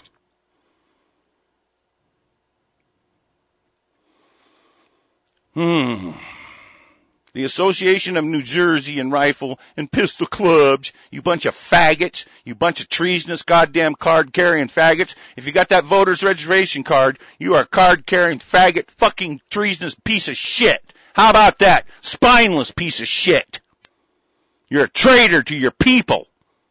Hmm. The Association of New Jersey and Rifle and Pistol Clubs, you bunch of faggots, you bunch of treasonous goddamn card-carrying faggots. If you got that voter's registration card, you are a card-carrying faggot fucking treasonous piece of shit. How about that? Spineless piece of shit. You're a traitor to your people.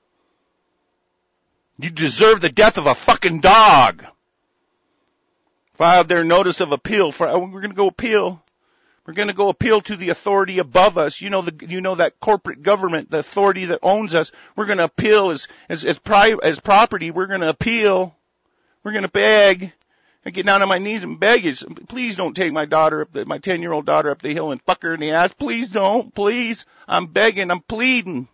You deserve the death of a fucking dog. Filed their notice of appeal for, oh, we're going to go appeal. We're going to go appeal to the authority above us. You know the, you know that corporate government, the authority that owns us. We're going to appeal as, as, as pri- as property. We're going to appeal. We're going to beg. I get down on my knees and beg is, please don't take my daughter up the, my ten-year-old daughter up the hill and fuck her in the ass. Please don't. Please. I'm begging. I'm pleading.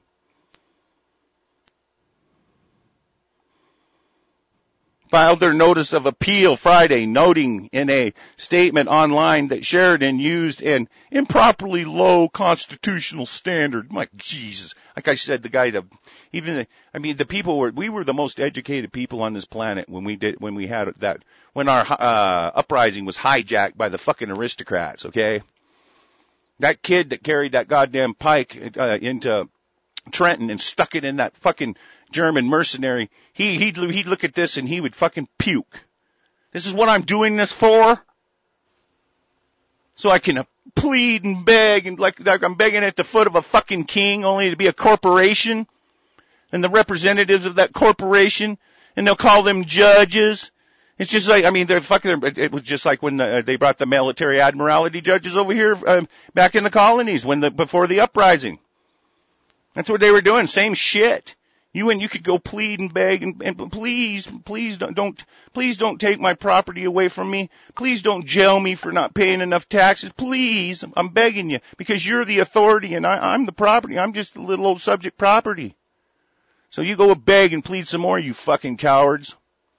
Filed their notice of appeal Friday, noting in a statement online that Sheridan used an improperly low constitutional standard. My Jesus. Like I said, the guy that, even, the, I mean, the people were, we were the most educated people on this planet when we did, when we had that, when our, uh, uprising was hijacked by the fucking aristocrats, okay? That kid that carried that goddamn pike, uh, into Trenton and stuck it in that fucking German mercenary, he, he'd, he'd look at this and he would fucking puke. This is what I'm doing this for? So I can plead and beg and like, like I'm begging at the foot of a fucking king only to be a corporation and the representatives of that corporation and they'll call them judges. It's just like, I mean, they're fucking, it was just like when uh, they brought the military admiralty judges over here, um, back in the colonies when the, before the uprising. That's what they were doing. Same shit. You and you could go plead and beg and, and please, please don't, don't, please don't take my property away from me. Please don't jail me for not paying enough taxes. Please, I'm begging you because you're the authority and I, I'm the property. I'm just a little old subject property. So you go beg and plead some more, you fucking cowards.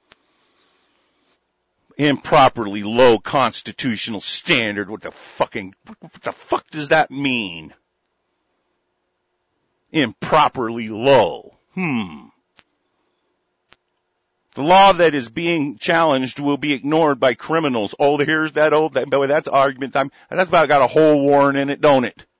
Improperly low constitutional standard. What the fucking, what the fuck does that mean? Improperly low. Hmm. The law that is being challenged will be ignored by criminals. Oh, here's that old, that, boy, that's argument time. That's about got a whole warrant in it, don't it?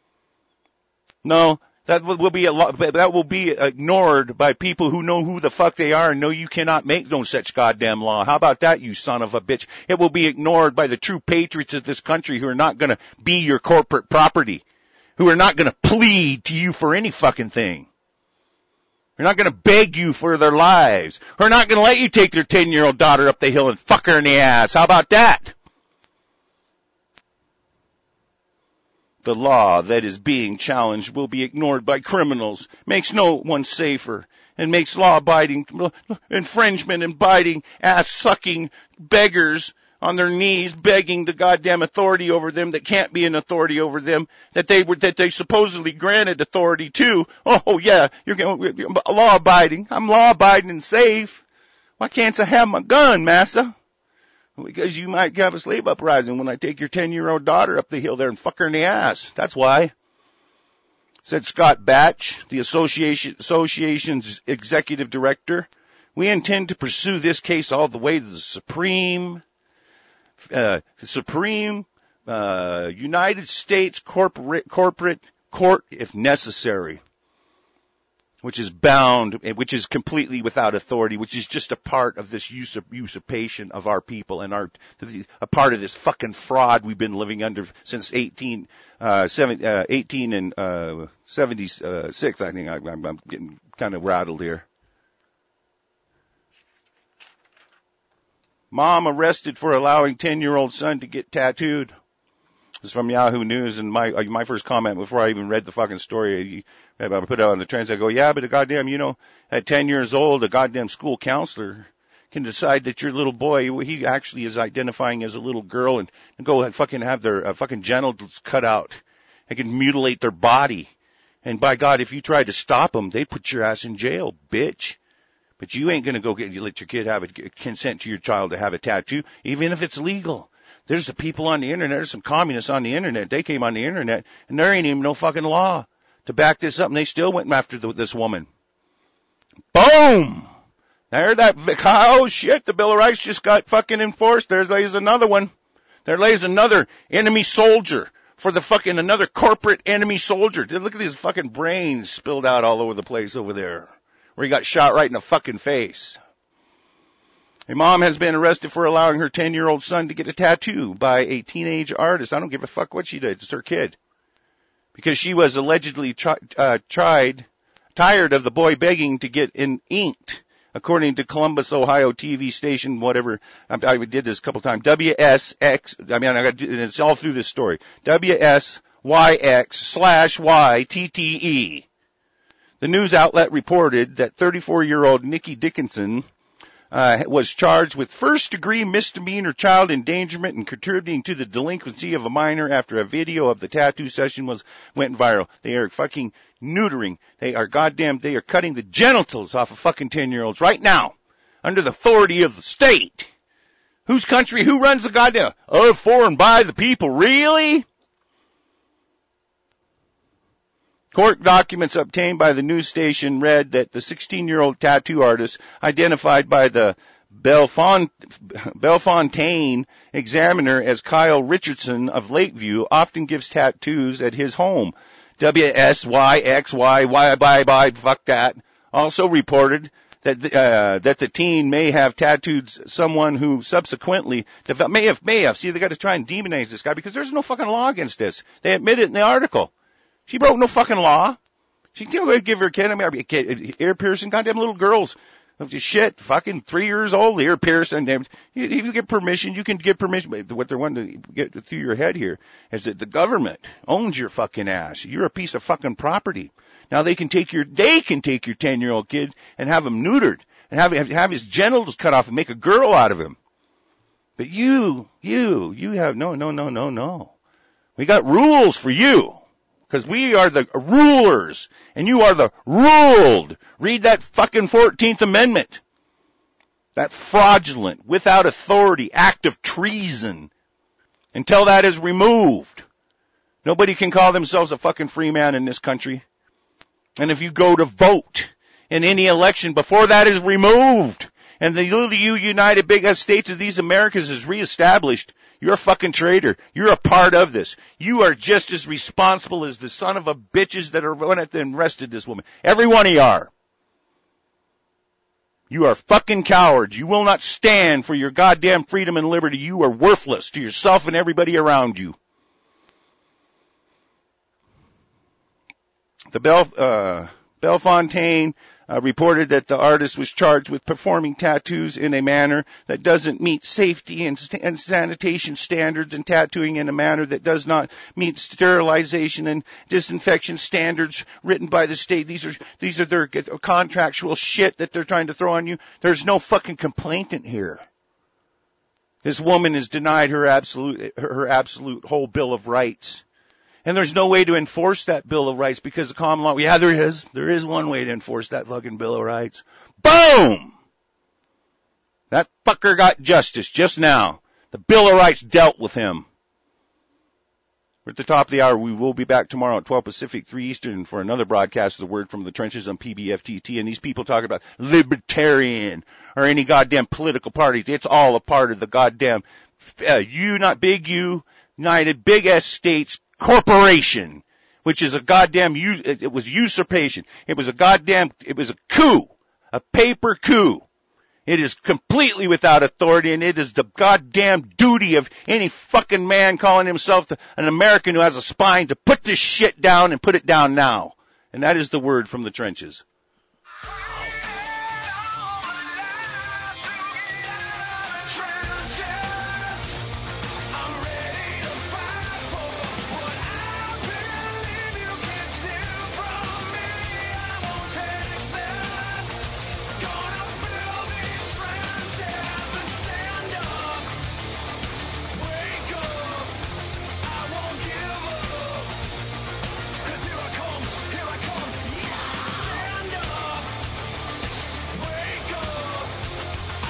No, that will be a lot, that will be ignored by people who know who the fuck they are and know you cannot make no such goddamn law. How about that, you son of a bitch? It will be ignored by the true patriots of this country who are not gonna be your corporate property, who are not gonna plead to you for any fucking thing. They're not going to beg you for their lives. They're not going to let you take their ten-year-old daughter up the hill and fuck her in the ass. How about that? The law that is being challenged will be ignored by criminals, makes no one safer, and makes law-abiding infringement and biting, ass-sucking beggars on their knees begging the goddamn authority over them that can't be an authority over them, that they were, that they supposedly granted authority to. Oh yeah, you're going law-abiding. I'm law-abiding and safe. Why can't I have my gun, massa? Because you might have a slave uprising when I take your ten-year-old daughter up the hill there and fuck her in the ass. That's why. Said Scott Batch, the association, association's executive director. We intend to pursue this case all the way to the Supreme, uh, the Supreme, uh, United States corporate, corporate court if necessary. Which is bound, which is completely without authority, which is just a part of this usurp, usurpation of our people and our, a part of this fucking fraud we've been living under since eighteen, uh, seven, uh, eighteen and, uh, seventy-six. I think I, I'm, I'm getting kind of rattled here. Mom arrested for allowing ten-year-old son to get tattooed. This is from Yahoo News, and my my first comment before I even read the fucking story, I put it on the trends. I go, yeah, but a goddamn, you know, at ten years old, a goddamn school counselor can decide that your little boy, he actually is identifying as a little girl, and, and go and fucking have their uh, fucking genitals cut out. They can mutilate their body. And by God, if you try to stop them, they put your ass in jail, bitch. But you ain't gonna go get, you let your kid have a consent to your child to have a tattoo, even if it's legal. There's the people on the internet, there's some communists on the internet, they came on the internet, and there ain't even no fucking law to back this up, and they still went after the, this woman. Boom! There that, oh shit, the Bill of Rights just got fucking enforced. There lays another one. There lays another enemy soldier for the fucking, another corporate enemy soldier. Look at these fucking brains spilled out all over the place over there, where he got shot right in the fucking face. A mom has been arrested for allowing her ten-year-old son to get a tattoo by a teenage artist. I don't give a fuck what she did. It's her kid. Because she was allegedly tri- uh, tried, tired of the boy begging to get in inked, according to Columbus, Ohio T V station, whatever. I, I did this a couple times. W S X, I mean, I got, it's all through this story. W S Y X slash Y T T E. The news outlet reported that thirty-four-year-old Nikki Dickinson Uh, was charged with first-degree misdemeanor child endangerment and contributing to the delinquency of a minor after a video of the tattoo session was went viral. They are fucking neutering. They are goddamn, they are cutting the genitals off of fucking ten-year-olds right now under the authority of the state. Whose country, who runs the goddamn, oh, for and by the people, really? Court documents obtained by the news station read that the sixteen-year-old tattoo artist, identified by the Belfont, Belfontaine Examiner as Kyle Richardson of Lakeview, often gives tattoos at his home. W S Y X Y Y bye bye fuck that. Also reported that uh, that the teen may have tattooed someone who subsequently developed, may have may have. See, they got to try and demonize this guy because there's no fucking law against this. They admit it in the article. She broke no fucking law. She can go give her kid, I mean, kid, ear piercing, goddamn little girls. Shit, fucking three years old, ear piercing. If you get permission, you can get permission. What they're wanting to get through your head here is that the government owns your fucking ass. You're a piece of fucking property. Now they can take your, they can take your ten-year-old kid and have him neutered and have, have his genitals cut off and make a girl out of him. But you, you, you have, no, no, no, no, no. We got rules for you. Because we are the rulers, and you are the ruled. Read that fucking fourteenth Amendment. That fraudulent, without authority, act of treason. Until that is removed. Nobody can call themselves a fucking free man in this country. And if you go to vote in any election before that is removed, and the U United Big States of these Americas is reestablished, you're a fucking traitor. You're a part of this. You are just as responsible as the son of a bitches that are went at and arrested this woman. Every one of you are. You are fucking cowards. You will not stand for your goddamn freedom and liberty. You are worthless to yourself and everybody around you. The Bel, uh, Bellefontaine uh, reported that the artist was charged with performing tattoos in a manner that doesn't meet safety and, st- and sanitation standards and tattooing in a manner that does not meet sterilization and disinfection standards written by the state. These are these are their contractual shit that they're trying to throw on you. There's no fucking complainant here. This woman is denied her absolute her absolute whole Bill of Rights. And there's no way to enforce that Bill of Rights because of common law. Yeah, there is. There is one way to enforce that fucking Bill of Rights. Boom! That fucker got justice just now. The Bill of Rights dealt with him. We're at the top of the hour. We will be back tomorrow at twelve Pacific, three Eastern for another broadcast of the Word from the Trenches on P B F T T. And these people talk about libertarian or any goddamn political parties. It's all a part of the goddamn uh, U, not big U, United Big S States Corporation, which is a goddamn, it was usurpation. It was a goddamn, it was a coup, a paper coup. It is completely without authority, and it is the goddamn duty of any fucking man calling himself an American who has a spine to put this shit down and put it down now. And that is the Word from the Trenches.